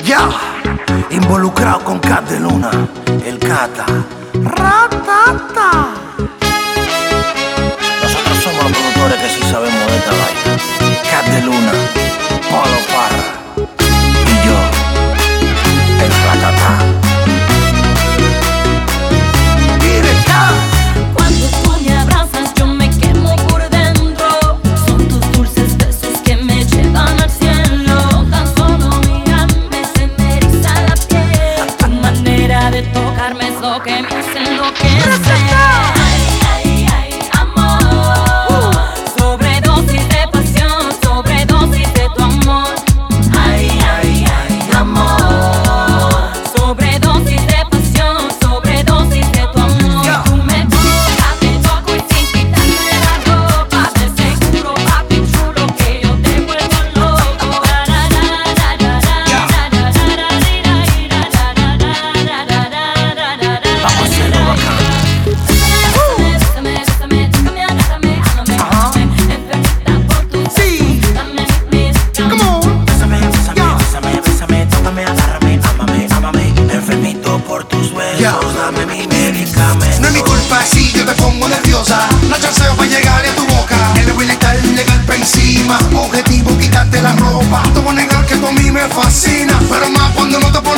Ya, involucrado con Cat de Luna, el Cata. Ratata. Nosotros somos los productores que sí sabemos de esta vaina. Cat de Luna, Polo Parra y yo, el Ratata. Cuando tú me abrazas yo me quemo por dentro. Son tus dulces besos que me llevan al cielo. Tan solo mirarme se me eriza la piel. Tu manera de tocarme es lo que me hace enloquecer. Ay, ay, ay, amor. Sobredosis de pasión, sobredosis de tu amor. Ay, ay, ay, amor. Sobredosis de pasión, sobredosis de tu amor. Tú me tocas, te toco y sin quitarme la ropa. Te seguro, papi chulo, que yo te vuelvo loco. Vamos a hacerlo bacán. Bésame, tócame, agárrame, háblame, enfermita por tu beso. Come on. Bésame, tócame, agárrame, ámame, enfermito por tus besos, dame mi medicamento. No es mi culpa si yo te pongo nerviosa. No chanceo para llegarle a tu boca. El Will está legal pa' encima. Objetivo, quitarte la ropa. No te voy a negar que tú a mí me fascina, pero más cuando no te